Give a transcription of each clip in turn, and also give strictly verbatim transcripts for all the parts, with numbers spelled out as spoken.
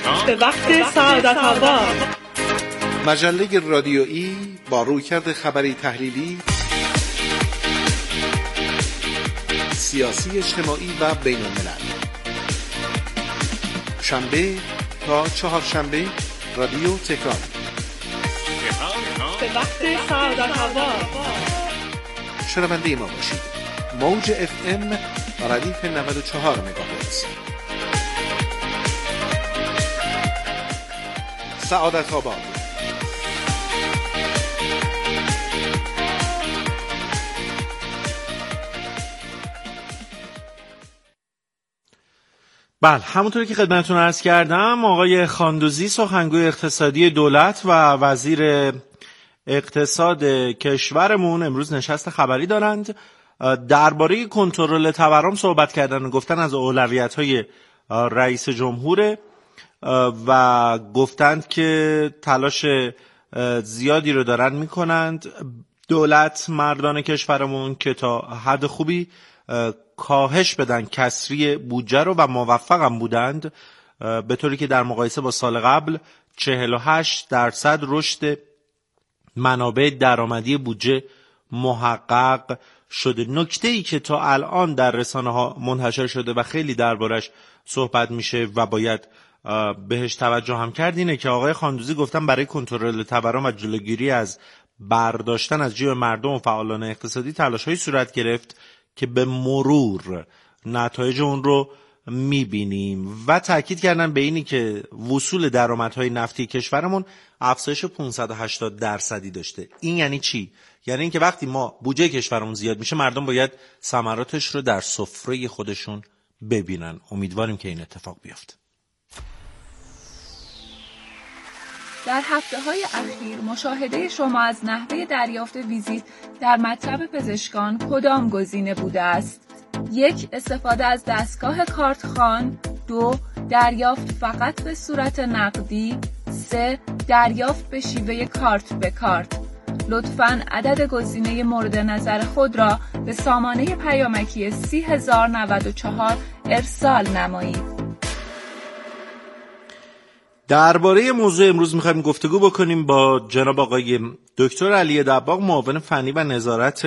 به وقت سعادت آباد، مجله رادیویی با رویکرد خبری تحلیلی، سیاسی، اجتماعی و بین الملل. شنبه تا چهارشنبه رادیو تکرار. به وقت سعادت آباد شنونده ما باشید. موج اف ام ردیف نود و چهار مگاهرتز. سعادت آباد. بله، همونطوری که خدمتتون عرض کردم، آقای خاندوزی سخنگوی اقتصادی دولت و وزیر اقتصاد کشورمون امروز نشست خبری دارند. درباره کنترل تورم صحبت کردن و گفتن از اولویت‌های رئیس جمهور و گفتند که تلاش زیادی رو دارن میکنند دولت مردان کشورمون که تا حد خوبی کاهش بدن کسری بودجه رو و موفقم بودند، به طوری که در مقایسه با سال قبل چهل و هشت درصد رشد منابع درآمدی بودجه محقق شده. نکته‌ای که تا الان در رسانه‌ها منتشر شده و خیلی دربارش صحبت میشه و باید بهش توجه هم کرد اینه که آقای خاندوزی گفتن برای کنترل تورم و جلوگیری از برداشتن از جیب مردم و فعالان اقتصادی تلاش‌هایی صورت گرفت که به مرور نتایج اون رو میبینیم و تاکید کردن به اینی که وصول درآمدهای نفتی کشورمون افزایش پانصد و هشتاد درصدی داشته. این یعنی چی؟ یعنی اینکه وقتی ما بودجه کشورمون زیاد میشه، مردم باید ثمراتش رو در سفره خودشون ببینن. امیدواریم که این اتفاق بیفته. در هفته‌های اخیر مشاهده شما از نحوه دریافت ویزیت در مطب پزشکان کدام گزینه بوده است؟ یک، استفاده از دستگاه کارتخوان. دو، دریافت فقط به صورت نقدی. سه، دریافت به شیوه کارت به کارت. لطفاً عدد گزینه مورد نظر خود را به سامانه پیامکی سی هزار و نود و چهار ارسال نمایید. درباره موضوع امروز می‌خوایم گفتگو بکنیم با جناب آقای دکتر علی دباغ، معاون فنی و نظارت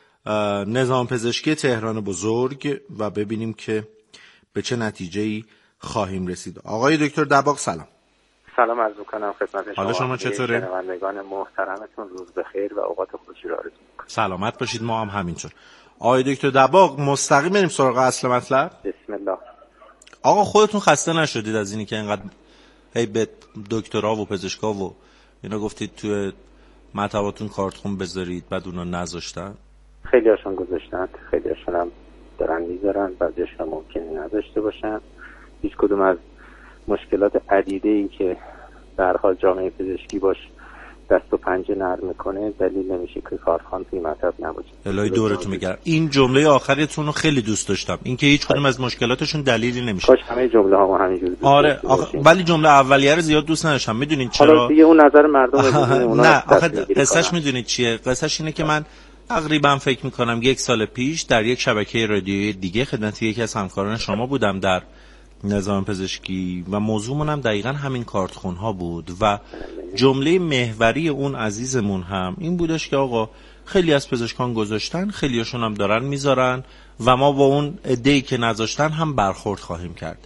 نظام پزشکی تهران بزرگ، و ببینیم که به چه نتیجه‌ای خواهیم رسید. آقای دکتر دباغ سلام. سلام عرض می‌کنم خدمت شما. حالا شما چطوره؟ شنوندگان محترمتون روز بخیر و اوقات خوشی را آرزو می‌کنم. سلامت باشید، ما هم همینطور. آقای دکتر دباغ، مستقیم بریم سراغ اصل مطلب. بسم الله. آقا خودتون خسته نشدید از اینی که اینقدر هی به دکترها و پزشکا و اینا گفتید توی مطباتون کارتخون بذارید، بعد اونا نذاشتن؟ خیلی هاشون گذاشتن، خیلی هاشون هم دارن میذارن، بعضی هاشون ممکنه نداشته باشن. هیچ کدوم از مشکلات عدیده‌ای که در حال جامعه پزشکی باش دست و پنجه نرم میکنه دلیل نمیشه که کارتخوان توی مطب نباشه. الهی دورتون میگردم. این جمله آخرتون رو خیلی دوست داشتم، اینکه هیچ کدوم از مشکلاتشون دلیلی نمیشه. کاش همه جمله ها ما همینجوری دوست آره آخ... ولی جمله اولیه رو زیاد دوست نداشتم. میدونین چرا؟ حالا دیگه اون نظر مردم اونا نه آخه قصهش میدونید چیه؟ قصهش اینه که من تقریبا فکر میکنم یک سال پیش در یک شبکه رادیویی دیگه خدمت یکی از همکاران شما بودم در نظام پزشکی و موضوعمون هم دقیقاً همین کارتخون ها بود و جمله محوری اون عزیزمون هم این بودش که آقا خیلی از پزشکان گذاشتن، خیلی هاشون هم دارن میذارن و ما با اون عده‌ای که نذاشتن هم برخورد خواهیم کرد.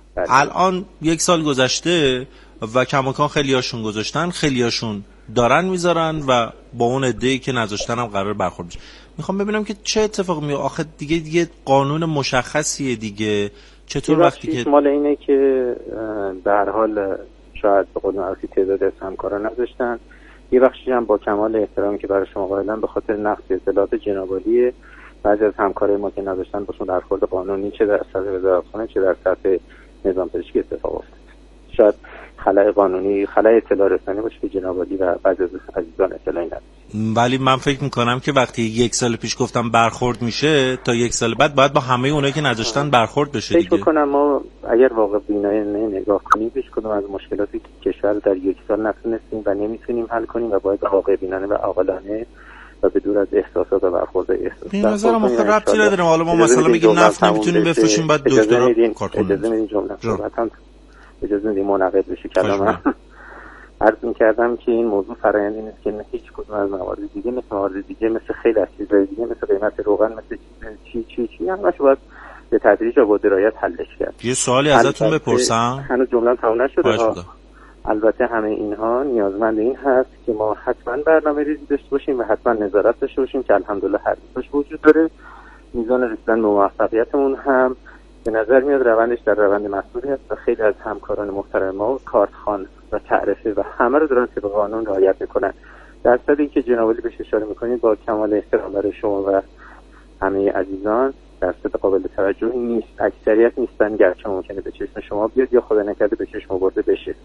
الان یک سال گذشته و کماکان خیلی هاشون گذاشتن، خیلی هاشون دارن میذارن و با اون عده‌ای که نذاشتن هم قرار برخورد بشه. میخوام ببینم که چه اتفاقی میفته. آخه دیگه دیگه قانون مشخصیه دیگه. چطور وقتی که مال اینه که به هر حال شاید به قول معروف تعداد از همکارا نذاشتن، یه بخشی هم با کمال احترامی که برای شما قائلم به خاطر نقض اطلاعات جنابعالی بعضی از همکارای ما که نداشتن باشون برخورد قانونی چه در سطح وزارتخانه چه در سطح نظام پزشکی اتفاق افتاد. شاید خلأ قانونی، خلأ اطلاع رسانی باشه که جنابعالی و بعضی از عزیزان اطلاعی نداشتن. ولی من فکر میکنم که وقتی یک سال پیش گفتم برخورد میشه، تا یک سال بعد باید با همه اونایی که نداشتن برخورد بشه دیگه. فکر میکنم ما اگر واقع بینانه نگاه کنیم پیش کدوم از مشکلاتی که کشور در یک سال نتونستیم و نمیتونیم حل کنیم و باید واقع بینانه و عاقلانه و به دور از احساسات و برخورد احساس. این نظر ما خیلی ربطی نداره. حالا ما مثلا میگیم نفت نمیتونیم بفروشیم بعد دکترا کار کنیم. اجازه میدین جمله صحبتم اجازه بدید منعقد بشه کلامم. عرض می‌کردم که این موضوع فرآیندی نیست که مثل هیچ کدوم از موارد دیگه، مثل موارد دیگه، مثل خیلی از چیزهای دیگه، مثل قیمت روغن، مثل چی چی چی همش باید به تدریج و با درایت حلش کرد. یه سوالی ازتون بپرسم؟ هنوز جمله‌ام تمام نشده ها. البته همه اینها نیازمند این هست که ما حتما برنامه ریزی داشته باشیم و حتما نظارت داشته باشیم که الحمدلله هر دوش وجود داره. میزان رسیدن به موفقیتمون هم به نظر میاد روندش در روند مسئولی است و خیلی از همکاران محترم ما کارتخوان و تعرفه و همه رو دارن طبق قانون رعایت میکنن. در صدی که جناب عالی بهش اشاره میکنید با کمال احترام برای شما و همه عزیزان در صد قابل توجهی نیست. اکثریت نیستن، گرچه ممکنه به چشم شما بیاد یا خدا نکرده به چشم برده بشه.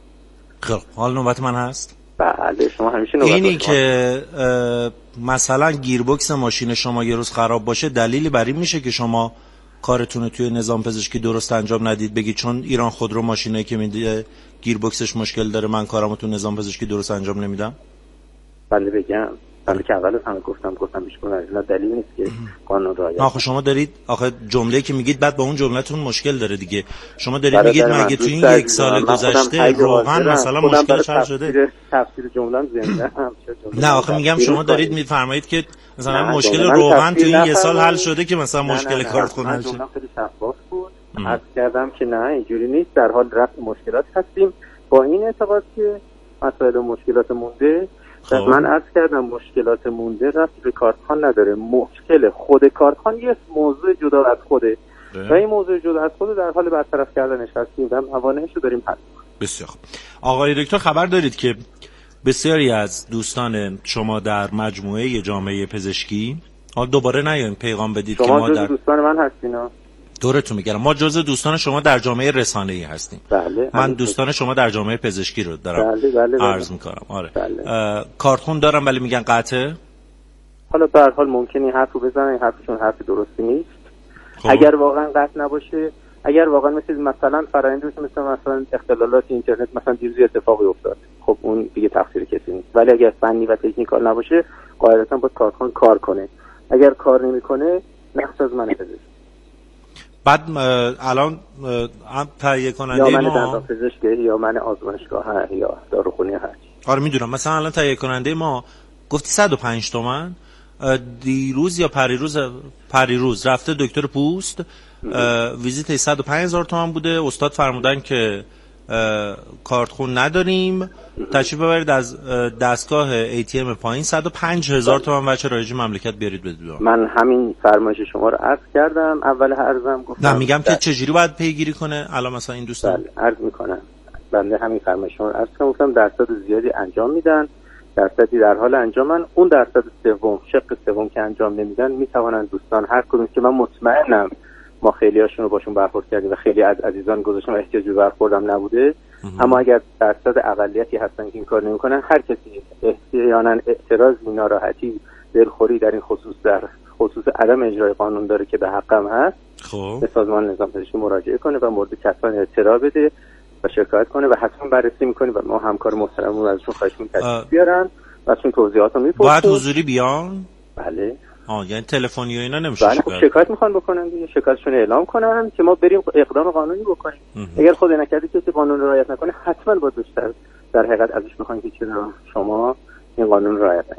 خب حال نوبت من هست؟ بله شما همیشه نوبت اینی که مثلا گیربکس ماشین شما یه روز خراب باشه دلیلی بر این میشه که شما کارتون رو توی نظام پزشکی درست انجام ندید، بگید چون ایران خودرو ماشینایی که میده گیربکسش مشکل داره من کارمو تو نظام پزشکی درست انجام نمیدم؟ بله بگم. بله که اول هم گفتم گفتم بیش کنه نه دلیل نیست که قانون رعایت. آخه شما دارید آخه جمله‌ای که میگید بعد با اون جمله‌تون مشکل داره دیگه. شما دارید میگید مگه تو این یک سال گذشته روغن مثلا مشکلش حل شده؟ تفسیر جمله‌ام زنده هم نه آخه میگم شما دارید میفرمایید که مثلا مشکل روغن تو این یک سال حل شده که مثلا مشکل کارتخونه حل شده. خیلی شفاف بود. عرض کردم که نه اینجوری نیست، در حال رفع مشکلات هستیم با این اعتقاد که مسائل و مشکلات مونده. خب. من عرض کردم مشکلات مونده رفت به کارتخوان نداره، مشکل خود کارتخوان یه موضوع جدا از خوده و این موضوع جدا از خوده در حال برطرف کردنش هستیم و موانعش رو داریم حل. بسیار خوب. آقای دکتر خبر دارید که بسیاری از دوستان شما در مجموعه جامعه پزشکی، حالا دوباره نیاین پیغام بدید که ما در دوستان من هستینا دورتون میگم ما جزء دوستان شما در جامعه رسانه‌ای هستیم. بله. من دوستان شما در جامعه پزشکی رو دارم بله بله بله. عرض میکنم. آره. بله. کارتخون دارم ولی میگن قطعه. حالا به هر حال ممکنه این حرفو بزنن، حرفشون حرف درستی نیست. خب. اگر واقعا قطع نباشه، اگر واقعا مثل مثلا فرآیندی مثل مثلا اختلالات اینترنت مثلا دیروز اتفاقی افتاد، خب اون دیگه تقصیر کسی نیست. ولی اگر فنی و تکنیکال نباشه قاعدتا باید کارتخوان کار کنه. اگر کار نمیکنه نقص از منه پزشک. بعد الان تهیه کننده یا من ما پزشک یا من آزمایشگاه ها یا داروخونه هست. آره میدونم. مثلا الان تهیه کننده ما گفتی صد و پنج تومن، دیروز یا پریروز پریروز رفته دکتر پوست ویزیت صد و پنج هزار تومن بوده. استاد فرمودن که کارتخون نداریم، تشریف ببرید از دستگاه ای تی ام پایین صد و پنج هزار تومن بچه رایج مملکت بیارید بدید. من همین فرمایش شما رو عرض کردم اول عرضم گفتم. نه میگم که چجوری باید پیگیری کنه الان مثلا این دوستان. بله عرض میکنم. بنده همین فرمایش شما رو عرض کردم، گفتم درصد زیادی انجام میدن، درصدی در حال انجامن. اون درصد سوم شق سوم که انجام نمیدن میتوانن دوستان هر کدوم که من مطمئنم ما خیلی هاشون رو باشون برخورد کردیم و خیلی از عزیزان گذاشتن و احتیاج به برخوردم نبوده، اما اگر درصد اقلیتی هستن که این کار نمیکنن، هر کسی احتیاجاً اعتراضی، ناراحتی، دلخوری در این خصوص در خصوص عدم اجرای قانون داره که به حقم هست، خب به سازمان نظام پزشکی مراجعه کنه و مورد کسان اطلاع بده و شکایت کنه و حتما بررسی میکنیم و ما همکار محترممون ازشون خواهش می‌کنیم بیارن و ازشون توضیحات رو میپرسیم. باید حضوری بیان؟ بله. آه یعنی تلفنی و اینا نمیشه؟ بله خب شکایت میخوان بکنن دیگه، شکایتشون اعلام کنن که ما بریم اقدام قانونی بکنیم. اگر خود نکردی کسی قانون رو رعایت نکنه حتما باید بیشتر در حقیقت ازش میخوان که چرا شما این قانون رو رعایت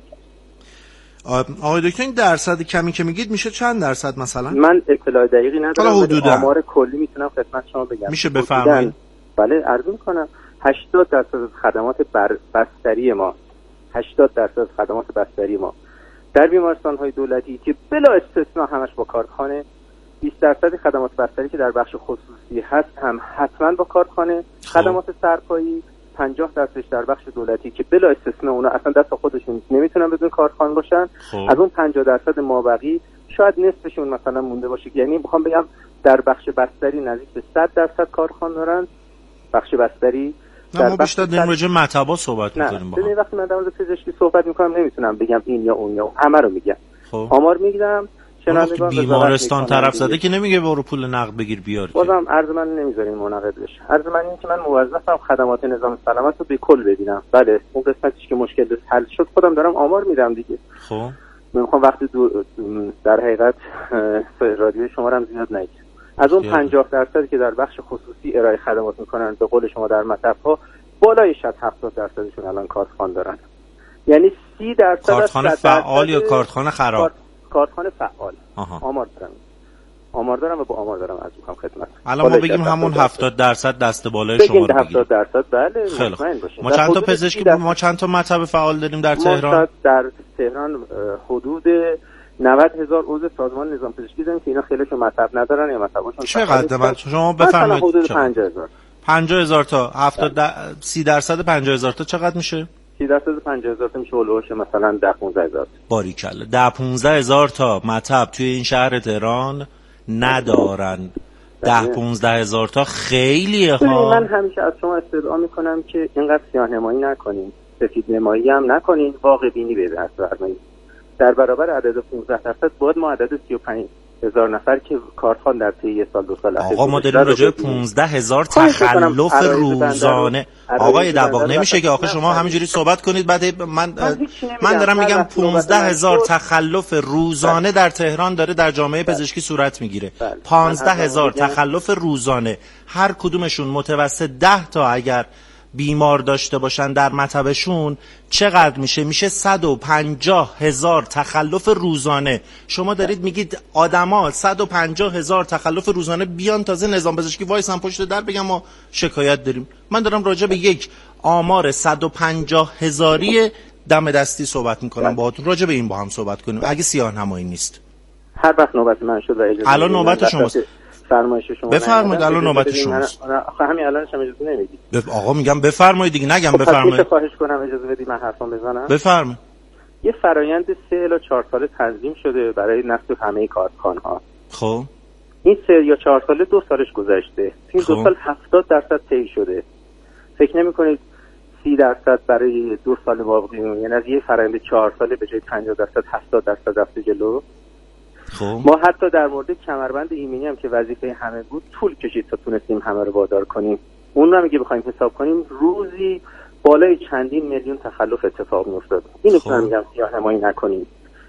نکردید. آقای دکتر این درصد کمی که میگید میشه چند درصد مثلا؟ من اطلاع دقیقی ندارم ولی آمار کلی میتونم خدمت شما بگم. میشه بفرمایید؟ بله عرض میکنم. هشتاد درصد از خدمات بر بستری ما هشتاد درصد از خدمات بستری ما در بیمارستان‌های دولتی که بلا استثناء همش با کارخانه، بیست درصد خدمات بستری که در بخش خصوصی هست هم حتما با کارخانه، خدمات سرپایی پنجاه درصدش در بخش دولتی که بلا استثناء اونا اصلا دست خودشون نمیتونن بدون کارخانه باشن. خوب. از اون پنجاه درصد مابقی شاید نصفشون مثلا مونده باشه، یعنی میخوام بگم در بخش بستری نزدیک به صد درصد کارخانه دارن. بخش بستری نه ما بیشتر در مورد مطبا صحبت می‌کنیم. با هم وقتی من در مورد پزشکی صحبت می‌کنم نمیتونم بگم این یا اون یا همه رو میگم. خب. آمار میگم شنوندگان بیمارستان طرف زده که نمیگه برو پول نقد بگیر بیار. بازم عرض من نمیذارین منعقد بشه. عرض من این که من موظفم خدمات نظام سلامت رو به کل ببینم. بله اون قسمتش که مشکل داشت حل شد خودم دارم آمار میدم دیگه. خب من میخوام وقتی در حقیقت رادیو شما رو هم زیاد نگیرم. از اون پنجاه درصد که در بخش خصوصی ارائه خدمات میکنن به قول شما در مطب‌ها بالای شصت هفتاد درصدشون الان کارتخوان دارن. یعنی سی درصد کارتخوان فعال یا کارتخوان خراب؟ کارتخوان فعال. آها. آمار دارم آمار دارم و با آمار دارم از میخوام خدمت. الان ما بگیم همون هفتاد درصد دست بالای شما رو بگیم. هفتاد درصد بله. مطمئن باشین. ما چند تا پزشکی ما چند تا مطب فعال داریم در تهران؟ ما در تهران حدود نود هزار عضو سازمان نظام پزشکی داریم که اینا خیلیشون مطب ندارن یا مطبشون چقدر من شما بفرمایید. حدود پنجاه هزار. پنجاه هزار تا هفتاد سی درصد پنجاه هزار تا چقدر میشه؟ سی درصد پنجاه هزار تا میشه اولوش مثلا ده پانزده هزار. باریکلا. ده پانزده هزار تا مطب توی این شهر تهران ندارن. ده پانزده هزار تا خیلیه ها. من همیشه از شما استدعا میکنم که اینقدر سیاه نمایی نکنین، سفید نمایی هم نکنین، واقع بینی به دست بردارین. در برابر عدد پانزده درصد باید ما عدد سی و پنج هزار نفر که کارتخوان در طی یک سال دو سال اخیر آقا ما داریم راجع به پانزده هزار تخلف روزانه. آقای دباغ نمیشه که آخه شما همینجوری صحبت کنید بعد من من دارم میگم پانزده هزار تخلف روزانه در تهران داره در جامعه پزشکی صورت میگیره. پانزده هزار تخلف روزانه، هر کدومشون متوسط ده تا اگر بیمار داشته باشن در مطبشون چقدر میشه؟ میشه صد و پنجاه هزار تخلف روزانه. شما دارید میگید آدما صد و پنجاه هزار تخلف روزانه بیان تازه نظام پزشکی وایسن پشت در بگم ما شکایت داریم. من دارم راجع به یک آمار صد و پنجاه هزاری دم دستی صحبت میکنم باهاتون. راجع به این با هم صحبت کنیم اگه سیاه نمایی نیست. هر وقت نوبت من شد اجازه الان نوبت شماست. فرمایش شما بفرمایید. الان نوبت شماست. آخه همین الانش هم اجازه نمیدید. بف... آقا میگم بفرمایید دیگه، نگم بفرمایید. خواهش کنم اجازه بدید من حرفم بزنم. بفرمایید. یه فرایند سه الی چهار ساله تنظیم شده برای نصب همه کارخانه‌ها. خب این سه یا چهار ساله دو سالش گذشته. این دو سال هفتاد درصد طی شده. فکر نمی‌کنید سی درصد برای دو سال باقی، یعنی از یه فرآیند چهار ساله به جای پنجاه درصد هفتاد درصد رفته جلو؟ خب ما حتی در مورد کمربند ایمنی هم که وظیفه همه بود طول کشید تا تونستیم همه رو وادار کنیم. اون رو میگه بخوایم حساب کنیم روزی بالای چندین میلیون تخلف اتفاق میافتاد. اینو که من میگم سیاه نمایی نکنیم.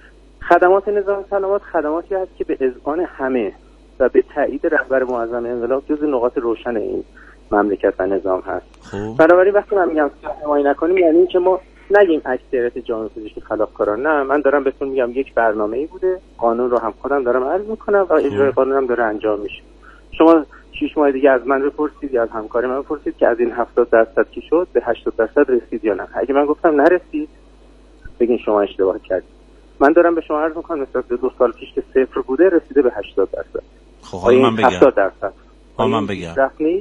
خدمات نظام سلامت خدماتی هست که به اذعان همه و به تایید رهبر معظم انقلاب جز نقاط روشن این مملکت و نظام هست. خب بنابراین وقتی من میگم سیاه نمایی نکنیم یعنی اینکه ما نگیم اکثریت جامعه پزشکی خلافکاران. نه، من دارم بهتون میگم یک برنامه‌ای بوده، قانون رو هم خودم دارم عرض میکنم و اجرای قانون هم داره انجام میشه. شما شش ماه دیگه از من بپرسید یا از همکار من بپرسید که از این هفتاد درصد کی شد به هشتاد درصد رسید یا نه. اگه من گفتم نرسید بگین شما اشتباه کردید. من دارم به شما عرض میکنم نسبت به دو سال پیش که صفر بوده رسیده به هشتاد درصد. خب حالا من بگم هفتاد درصد حالا من بگم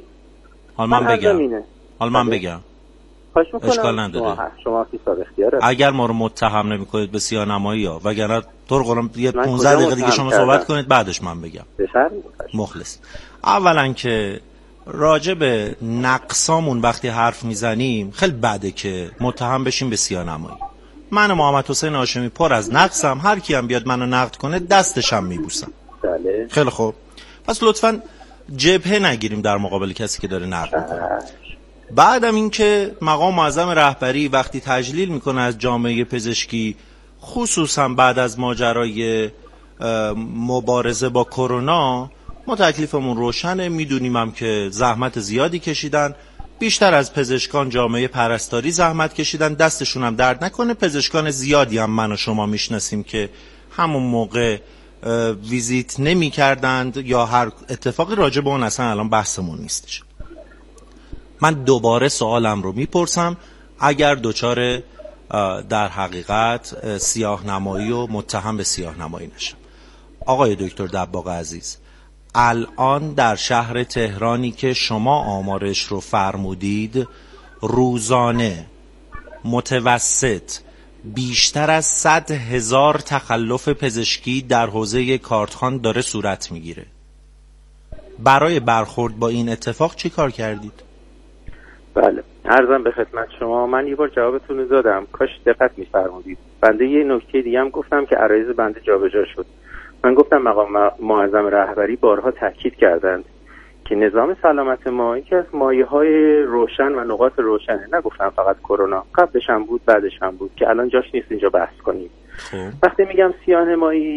حالا من بگم حالا من بگم اشکال نداره. شما حساب اختیاره. اگر ما رو متهم نمی‌کنید به سیاه نمایی ها وگرنه طور قرآن یه پانزده دقیقه دیگه شما کردم. صحبت کنید بعدش من بگم. مخلص. اولا که راجع به نقصامون وقتی حرف میزنیم خیلی بده که متهم بشیم به سیاه نمایی. من محمد حسین هاشمی پر از نقصم، هر کی هم بیاد منو نقد کنه دستشم میبوسم. بله. خیلی خوب. پس لطفاً جبهه نگیریم در مقابل کسی که داره نقد میکنه. بعدم این که مقام معظم رهبری وقتی تجلیل میکنه از جامعه پزشکی خصوصا بعد از ماجرای مبارزه با کرونا، ما تکلیفمون روشنه، میدونیم هم که زحمت زیادی کشیدن، بیشتر از پزشکان جامعه پرستاری زحمت کشیدن، دستشون هم درد نکنه. پزشکان زیادی هم من و شما میشناسیم که همون موقع ویزیت نمی کردند یا هر اتفاقی راجع به اون اصلا الان بحثمون نیستش. من دوباره سوالم رو میپرسم اگر دوچار در حقیقت سیاه نمایی و متهم به سیاه نمایی نشم. آقای دکتر دباغ عزیز، الان در شهر تهرانی که شما آمارش رو فرمودید روزانه متوسط بیشتر از صد هزار تخلف پزشکی در حوزه کارتخوان داره صورت میگیره. برای برخورد با این اتفاق چی کار کردید؟ بله، عرضم به خدمت شما. من یه بار جوابتون رو دادم، کاش دقت می‌فرمودید. بنده یه نکته دیگه هم گفتم که عرایض بنده جابجا شد. من گفتم مقام معظم رهبری بارها تاکید کردند که نظام سلامت ما یکی از مایه‌های روشن و نقاط روشنه. نگفتم فقط کرونا، قبلش هم بود بعدش هم بود که الان جاش نیست اینجا بحث کنیم. وقتی میگم سیاه نمایی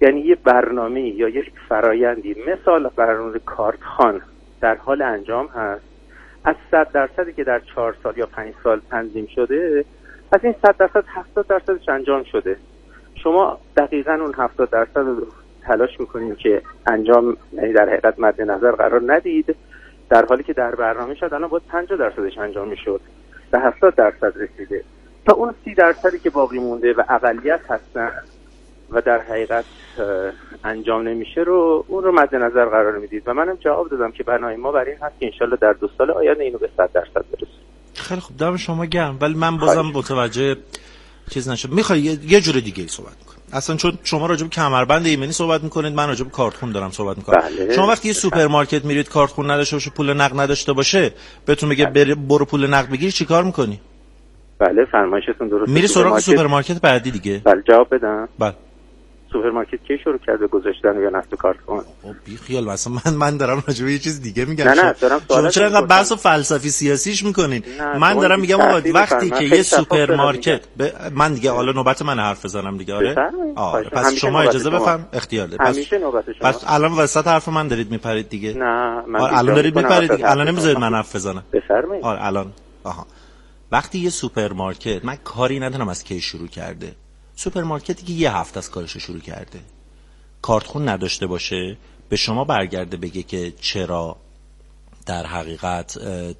یعنی یه برنامه یا یک فرایندی مثال برنامه کارتخوان در حال انجام هست، از صد درصدی که در چهار سال یا پنج سال تنظیم شده، از این صد درصد هفتاد درصدش انجام شده. شما دقیقاً اون هفتاد درصد رو تلاش میکنید که انجام، یعنی در حقیقت مد نظر قرار ندید، در حالی که در برنامه شاید الان باید پنجاه درصدش انجام میشد، به هفتاد درصد رسیده. تا اون سی درصدی که باقی مونده و اقلیت هستن و در حقیقت انجام نمیشه رو، اون رو مد نظر قرار میدید. و منم جواب دادم که برنامه ما برای این هست که انشالله در دو سال آینده اینو به صد درصد برسونیم. خیلی خوب، دم شما گرم. ولی من بازم متوجه چیز نشد. میخوای یه جور دیگه ای صحبت کنیم اصلا، چون شما راجع به کمربند ایمنی صحبت میکنید، من راجع به کارتخون دارم صحبت میکنم. بله. شما وقتی یه سوپرمارکت میرید کارتخون نداشته باشه، پول نقد نداشته باشه، بهتون میگه بله. برو پول نقد بگیر، چیکار میکنی؟ بله فرمایشتون درسته. میری سراغ سوپرمارکت بعدی دیگه. بله جواب بدم. بله. سوپرمارکت کی شروع کرده گذاشتن یا نصب کارتخون؟ خب بی خیال، مثلا من من دارم راجع به یه چیز دیگه میگم. نه نه دارم شما چرا انقدر بحث فلسفی سیاسیش میکنین؟ من دارم میگم آقا وقتی که یه سوپرمارکت ب... من دیگه حالا نوبت من حرف بزنم دیگه. آره آره پس شما اجازه بفهم اختیار دارید. همیشه نوبت شما. پس الان وسط حرف من دارید میپرید دیگه. نه من آره الان دارید میپرید دیگه. الان نمیذارید من حرف بزنم. بفرمایید. آره الان آها وقتی یه سوپرمارکت، من کاری ندارم از کی شروع کرده، سوپرمارکتی که یه هفته از کارش شروع کرده کارتخون نداشته باشه، به شما برگرده بگه که چرا در حقیقت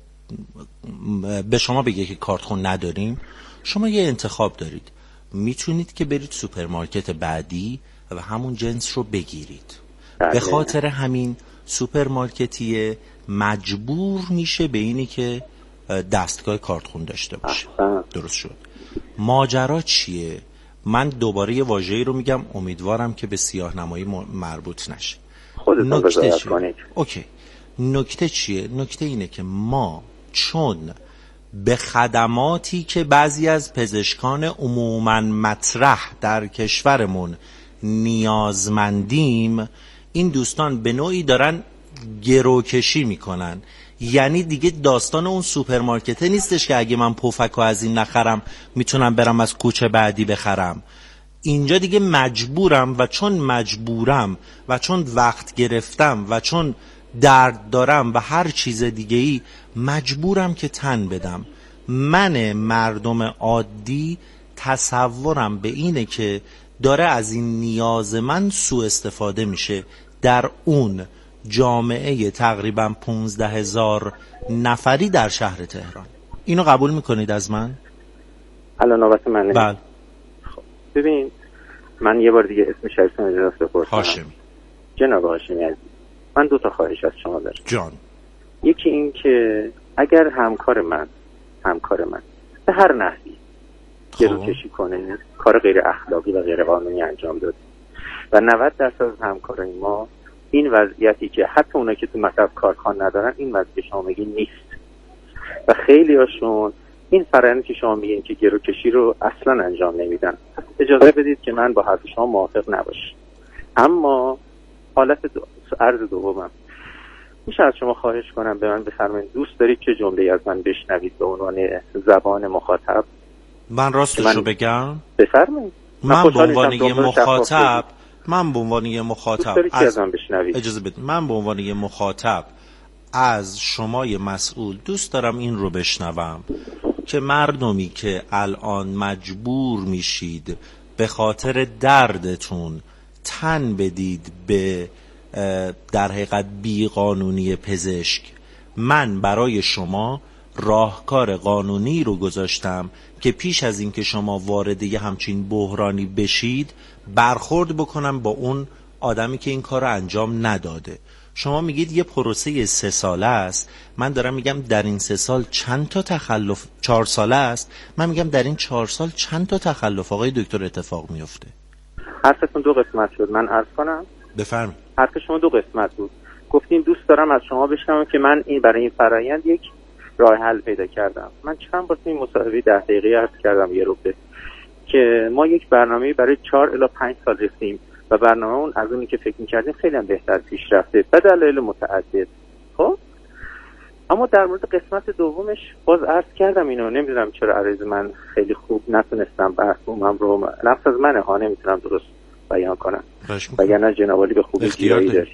به شما بگه که کارتخون نداریم، شما یه انتخاب دارید، میتونید که برید سوپرمارکت بعدی و همون جنس رو بگیرید. به خاطر همین سوپرمارکتیه مجبور میشه به اینی که دستگاه کارتخون داشته باشه. درست شد. ماجرا چیه؟ من دوباره یه واژه‌ای رو میگم، امیدوارم که به سیاه‌نمایی مربوط نشه. خودتون بذارید کنید. اوکی. نکته چیه؟ نکته اینه که ما چون به خدماتی که بعضی از پزشکان عموماً مطرح در کشورمون نیازمندیم، این دوستان به نوعی دارن گروکشی میکنن. یعنی دیگه داستان اون سوپرمارکته نیستش که اگه من پفکو از این نخرم میتونم برم از کوچه بعدی بخرم. اینجا دیگه مجبورم، و چون مجبورم و چون وقت گرفتم و چون درد دارم و هر چیز دیگه ای، مجبورم که تن بدم. من مردم عادی تصورم به اینه که داره از این نیاز من سوء استفاده میشه در اون جامعه تقریبا پونزده هزار نفری در شهر تهران. اینو قبول میکنید از من؟ الان نوبت منه. بله. خب ببین، من یه بار دیگه اسم شریفتون اجازه بپرسم. هاشمی. جناب هاشمی عزیز، من دو تا خواهش از شما دارم. جان. یکی این که اگر همکار من همکار من به هر نحوی گروکشی کنه، کار غیر اخلاقی و غیر قانونی انجام داده و نود درصد از همکارای ما این وضعیتی که حتی اونا که تو مطلب کارخوان ندارن، این وضعیت شما میگین نیست و خیلی هاشون این فرآیندی که شما میگین که گروکشی رو اصلا انجام نمیدن. اجازه بدید که من با حرف شما موافق نباشم، اما حالت دو... عرض دومم میشه از شما خواهش کنم به من بفرمایید دوست دارید چه جمله‌ای از من بشنوید به عنوان زبان مخاطب؟ من راستش من... رو بگم؟ بفرمایید. من به عنوان یه مخاطب من به عنوان یه مخاطب از... اجازه بدید من به عنوان یه مخاطب از شمای مسئول دوست دارم این رو بشنوم که مردمی که الان مجبور میشید به خاطر دردتون تن بدید به در حقیقت بیقانونی پزشک، من برای شما راهکار قانونی رو گذاشتم که پیش از این که شما وارد یه همچین بحرانی بشید برخورد بکنم با اون آدمی که این کار رو انجام نداده. شما میگید یه پروسه سه ساله است، من دارم میگم در این سه سال چند تا تخلف، چهار ساله است، من میگم در این چهار سال چند تا تخلف آقای دکتر اتفاق میفته. حرفتون دو قسمت شد، من عرض کنم؟ بفرمایید. حرف شما دو قسمت بود. گفتین دوست دارم از شما بشنوم که من این برای این فرآیند یک راه حل پیدا کردم. من چند بار این مصاحبه ده دقیقه عرض کردم یه روبه که ما یک برنامه برای چهار الی پنج سال رفتیم و برنامه اون از اونی که فکر می‌کردیم خیلی هم بهتر پیش رفته به دلایل متعدد. خب اما در مورد قسمت دومش باز عرض کردم اینو، نمیدونم چرا عرض من خیلی خوب نتونستم بحثومم رو، لفظ از منه ها، نمیتونم درست بیان کنم، وگرنه جناب عالی به خوبی گیرایی دارید.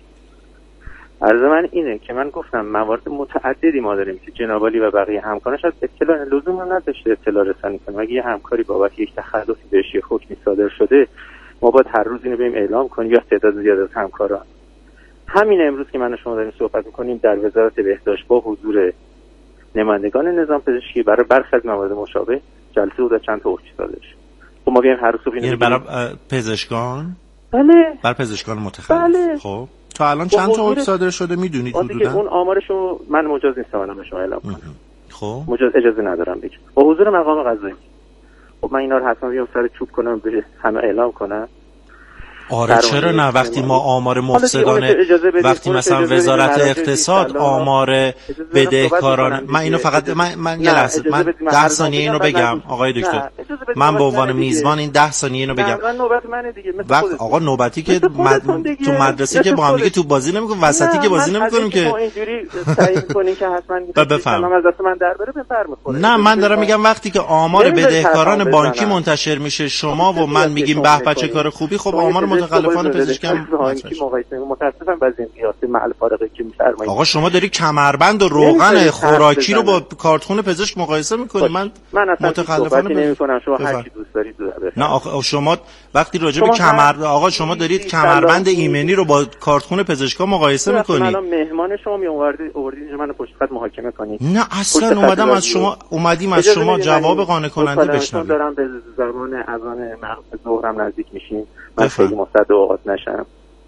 عرض من اینه که من گفتم موارد متعددی ما داریم که جناب عالی و بقیه همکارانش از اطلاع لزوم هم نداشته اطلاع رسانی کنیم. اگه یه همکاری بابت یک تخلفی بهش یه حکمی صادر شده، ما باید هر روز اینو بریم اعلام کنیم یا تعداد زیاد از همکاران. همین امروز که من و شما داریم صحبت می‌کنیم در وزارت بهداشت با حضور نمایندگان نظام پزشکی برای برخی از موارد مشابه جلسه بود، چند تا حکم صادر شد. خب ما بیایم هر روز اینو برای پزشکان؟ بله. بر پزشکان متخصص. بله. خب تا الان چند تا حکم صادر شده میدونید حدوداً؟ اون آمارشو من مجاز نیستم الان به شما اعلام کنم. خب مجاز اجازه ندارم بگم. با حضور مقام قضایی. خب من اینا رو حتما بیام سر چوب کنم به همه اعلام کنم. آره چرا نه؟ وقتی ما آمار مفسدانه، وقتی مثلا وزارت اقتصاد آمار بدهکاران، من اینو فقط من من یه لحظه من ده ثانیه اینو بگم آقای دکتر، من به عنوان میزبان این ده ثانیه اینو بگم. وقت آقا نوبتی که مد... تو مدرسه که با هم دیگه تو بازی نمیکنیم، وسطی که بازی نمیکنیم که اینجوری تعیین کنین که حتما بفهم از دست من در بره بفرمایید. نه من دارم میگم وقتی که آمار بدهکاران بانکی منتشر میشه شما و من میگیم به به چه کار خوبی، خب آمار متخلفان پزشکی هم متاسفم بعضی این قیاس محل فارغه که می‌فرمایید. آقا شما داری کمربند و روغن خوراکی رو با کارتخونه پزشک مقایسه می‌کنید. من متخلفانه نمی‌کنم، شما هر چی دوست دارید بفرمایید. نه آقا شما وقتی راجع به کمر آقا شما دارید کمربند ایمنی رو با کارتخونه پزشکا مقایسه می‌کنید. الان مهمان شما می‌آوردید آوردید منو پشت خط محاکمه کنید. نه اصلا اومدم از شما اومدیم از شما جواب قانع کننده بشنویم. دارم به زمان اذان مغرب ظهرم نزدیک میشیم. من خیلی مصدق اوقات نشم.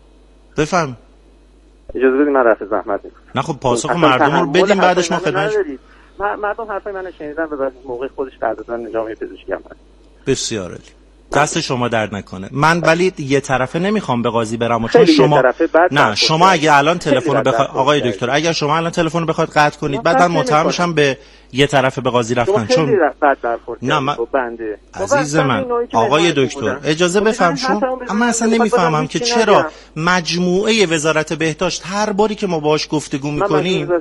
بفهم. اجازه بدید من رفع زحمت میکنم. نه خب پاسخ مردم رو بدیم بعدش ما خدمت. مردم حرفای منو شنیدن و بعد موقع خودش قرارداد جامعه پزشکی هم هست. بسیار عالی. دست شما درد نکنه. من ولی یه طرفه نمیخوام به قاضی برم چون شما نه شما اگه الان تلفن رو بخواید آقای دکتر اگر شما الان تلفن رو بخواید قطع کنید بعد من متهم میشم به یه طرفه به قاضی رفتن چون نه من بنده عزیز من آقای دکتر اجازه بفهم شما اما اصلا نمیفهمم که چرا مجموعه وزارت بهداشت هر باری که ما باهاش گفتگو میکنیم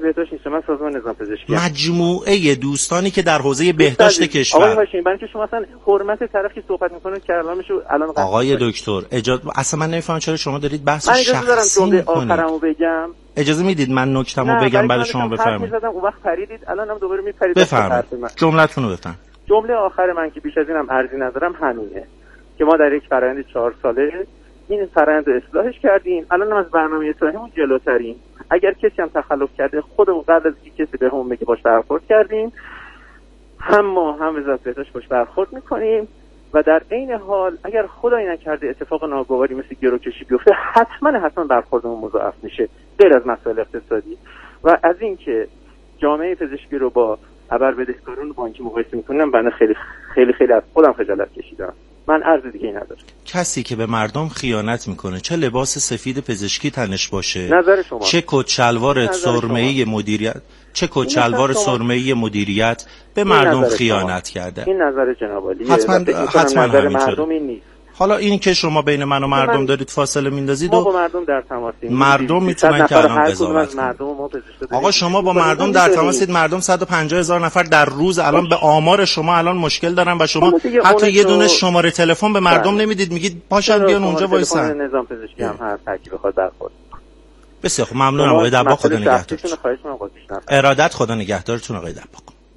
مجموعه دوستانی که در حوزه بهداشت کشور آقای هاشمی برای که شما اصلا حرمت طرف که صحبت میکنه کلامشو الان آقای دکتر اجازه اصلا من نمیفهمم چرا شما دارید بحث شخصی میکنید. بگم اجازه میدید من نکتهمو بگم بعد شما بفرمایید. اون وقت پریدید الان هم دوباره میپرید. بفرمایید جمله‌تون رو بفرمایید. جمله آخر من که بیش از اینم عرضی ندارم همینه که ما در یک فرآیند چهار ساله این فرآیند رو اصلاحش کردیم. الان هم از برنامه اصلاحیمون جلوتریم. اگر کسی هم تخلف کرده خودمون قبل از اینکه کسی به همون بگه باش برخورد کردیم، هم ما هم وزارت بهداشت باش برخورد میکنیم و در عین حال اگر خدایی نکرده اتفاق ناگواری مثل گروکشی بیفته حتما حتما برخوردمون مضاعف میشه غیر از مسائل اقتصادی. و از اینکه جامعه پزشکی رو با ابر بدهکاران بانکی مقایسه میکنم بنده خیلی خیلی خیلی از خودم خجالت کشیدم. من عرض دیگه ندارم. کسی که به مردم خیانت میکنه چه لباس سفید پزشکی تنش باشه، نظر شما چه کت شلوار سرمه‌ای مدیریت چه کت شلوار سرمه‌ای مدیریت به مردم خیانت کرده. این نظر جناب عالی حتما حتما نظر مردم این نیست. حالا این که شما بین من و مردم دارید فاصله میندازید ما با مردم در تماسیم. مردم میتونن که الان قضاوت کنن. آقا شما با مردم در تماسید، مردم صد و پنجاه هزار نفر در روز الان به آمار شما الان مشکل دارن و شما حتی یه دونه شماره تلفن به مردم نمیدید، میگید پاشن بیان اونجا وایسن. نظام پزشکی هم هر ترکیب بخواد برخورد. بسیار خوب ممنونم آقای دباغ، خدا نگهدارتون. ارادت، خدا نگهدارتون آقای دباغ.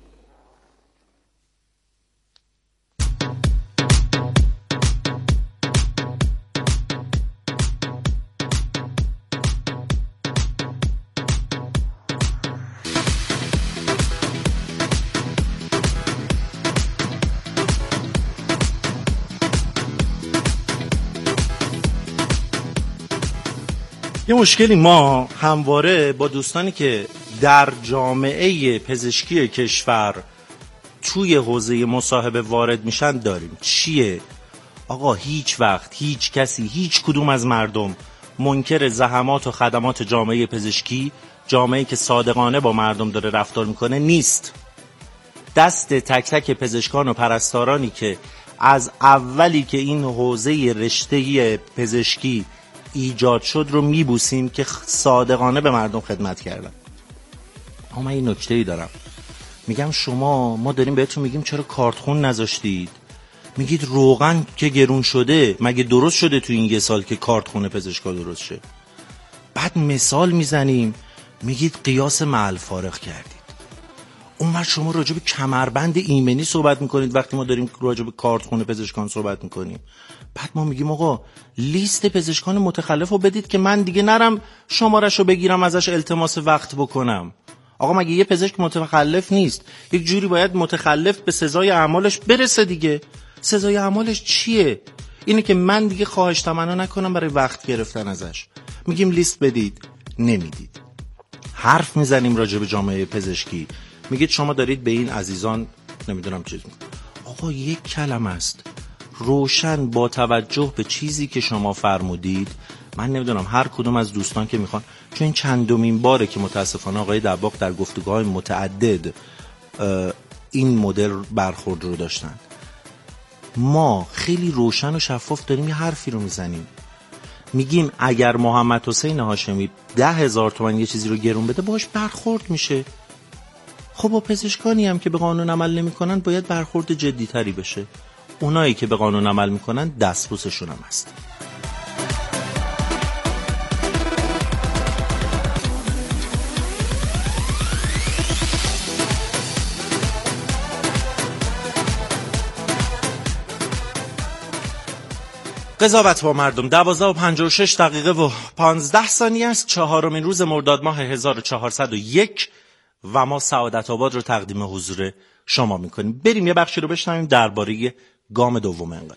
یه مشکلی ما همواره با دوستانی که در جامعه پزشکی کشور توی حوزه مصاحبه وارد میشن داریم. چیه؟ آقا هیچ وقت هیچ کسی هیچ کدوم از مردم منکر زحمات و خدمات جامعه پزشکی، جامعه‌ای که صادقانه با مردم داره رفتار میکنه نیست. دست تک تک پزشکان و پرستارانی که از اولی که این حوزه رشته پزشکی ایجاد شد رو میبوسیم که صادقانه به مردم خدمت کردن. اما من این نکته‌ای دارم، میگم شما ما داریم بهتون میگیم چرا کارتخون نذاشتید، میگید روغن که گرون شده، مگه درست شده تو این یه سال که کارت خونه پزشکا درست شه؟ بعد مثال میزنیم میگید قیاس مع الفارق کردید. اون وقت شما راجع به کمربند ایمنی صحبت میکنید وقتی ما داریم راجع به کارت خونه پزشکان صحبت میکنیم. بعد ما میگیم آقا لیست پزشکان متخلف رو بدید که من دیگه نرم شمارش رو بگیرم ازش التماس وقت بکنم. آقا مگه یه پزشک متخلف نیست؟ یک جوری باید متخلف به سزای اعمالش برسه دیگه. سزای اعمالش چیه؟ اینه که من دیگه خواهش تمنا نکنم برای وقت گرفتن ازش. میگیم لیست بدید، نمیدید. حرف میزنیم راجع به جامعه پزشکی، میگید شما دارید به این عزیزان نمیدونم چیز میگید. آقا یک کلمه است روشن با توجه به چیزی که شما فرمودید. من نمیدونم هر کدوم از دوستان که میخوان، چون این چندمین باره که متاسفانه آقای دباغ در گفتگوهای متعدد این مدل برخورد رو داشتن. ما خیلی روشن و شفاف داریم یه حرفی رو میزنیم، میگیم اگر محمد حسین هاشمی ده هزار تومن یه چیزی رو گرون بده باش برخورد میشه. خب با پزشکانی هم که به قانون عمل نمی کنن باید برخورد جدی تری بشه. اونایی که به قانون عمل میکنن دستبوسشون هم هست. قضاوت با مردم دوازده و پنجاه و شش دقیقه و پانزده ثانیه است. چهارمین روز مرداد ماه هزار و چهارصد و یک و ما سعادت آباد رو تقدیم حضور شما میکنیم. بریم یه بخشی رو بشنویم درباره گام دوم انقلاب.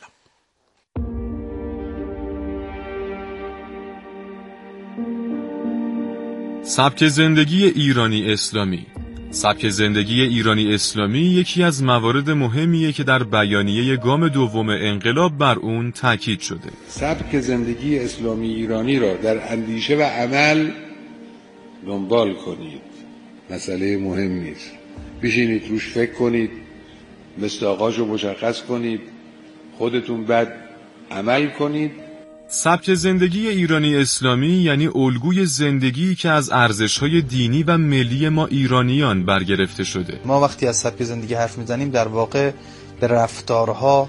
سبک زندگی ایرانی اسلامی. سبک زندگی ایرانی اسلامی یکی از موارد مهمیه که در بیانیه گام دوم انقلاب بر اون تاکید شده. سبک زندگی اسلامی ایرانی را در اندیشه و عمل دنبال کنید. مسئله مهم نیست. بشینید روش فکر کنید، مصداقاشو مشخص کنید، خودتون بعد عمل کنید. سبک زندگی ایرانی اسلامی یعنی الگوی زندگی که از ارزش‌های دینی و ملی ما ایرانیان برگرفته شده. ما وقتی از سبک زندگی حرف میزنیم در واقع به رفتارها،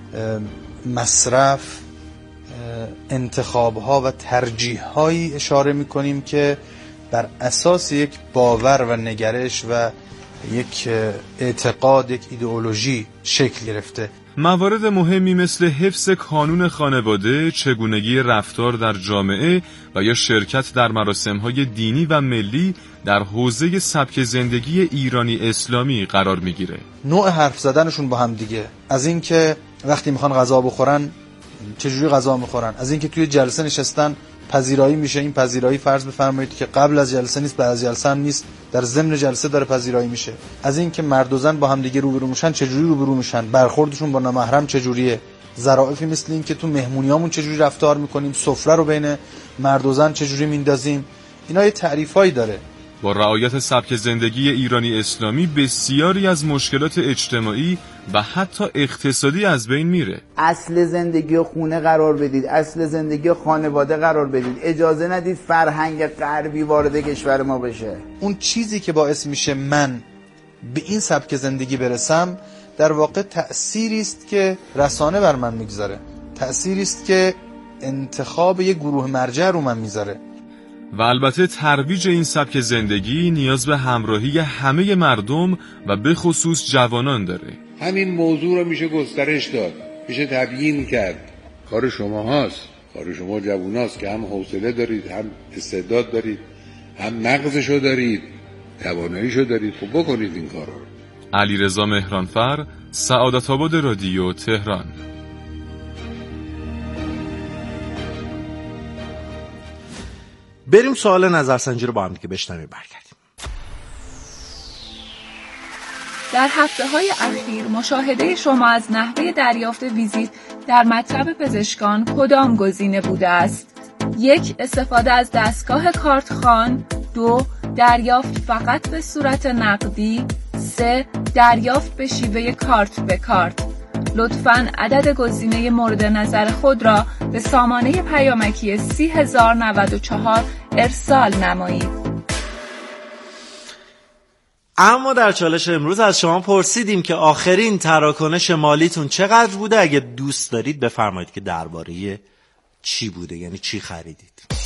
مصرف، انتخابها و ترجیح‌هایی اشاره میکنیم که بر اساس یک باور و نگرش و یک اعتقاد، یک ایدئولوژی شکل گرفته. موارد مهمی مثل حفظ کانون خانواده، چگونگی رفتار در جامعه و یا شرکت در مراسم‌های دینی و ملی در حوزه سبک زندگی ایرانی اسلامی قرار میگیره. نوع حرف زدنشون با هم دیگه، از این که وقتی میخوان غذا بخورن چجوری غذا میخورن، از این که توی جلسه نشستن پذیرایی میشه، این پذیرایی فرض بفرمایید که قبل از جلسه نیست، بعد از جلسه هم نیست، در ضمن جلسه داره پذیرایی میشه. از این که مرد و زن با هم دیگه روبرو میشن چجوری روبرو میشن، برخوردشون با نامحرم چجوریه، ظرافی مثل این که تو مهمونیامون چجوری رفتار میکنیم، سفره رو بین مرد و زن چجوری میندازیم، اینا یه تعریفایی داره. با رعایت سبک زندگی ایرانی اسلامی بسیاری از مشکلات اجتماعی و حتی اقتصادی از بین میره. اصل زندگی خونه قرار بدید، اصل زندگی خانواده قرار بدید، اجازه ندید فرهنگ غربی وارد کشور ما بشه. اون چیزی که باعث میشه من به این سبک زندگی برسم در واقع تأثیری است که رسانه بر من میگذاره، تأثیری است که انتخاب یک گروه مرجع رو من میذاره. و البته ترویج این سبک زندگی نیاز به همراهی همه مردم و به خصوص جوانان داره. همین موضوع رو میشه گسترش داد، میشه تبیین کرد. کار شما هاست، کار شما جواناست که هم حوصله دارید، هم استعداد دارید، هم مغزشو دارید، تواناییشو دارید، خب بکنید این کارو. علیرضا مهرانفر، سعادت آباد رادیو تهران. بریم سوال نظرسنجی رو با هم دیگه بشنویم برگردیم. در هفته‌های اخیر مشاهده شما از نحوه دریافت ویزیت در مطب پزشکان کدام گزینه بوده است؟ یک، استفاده از دستگاه کارتخوان. دو، دریافت فقط به صورت نقدی. سه، دریافت به شیوه کارت به کارت. لطفاً عدد گزینه مورد نظر خود را به سامانه پیامکی سی هزار و نود و چهار ارسال نمایید. اما در چالش امروز از شما پرسیدیم که آخرین تراکنش مالیتون چقدر بوده. اگه دوست دارید بفرمایید که درباره چی بوده، یعنی چی خریدید.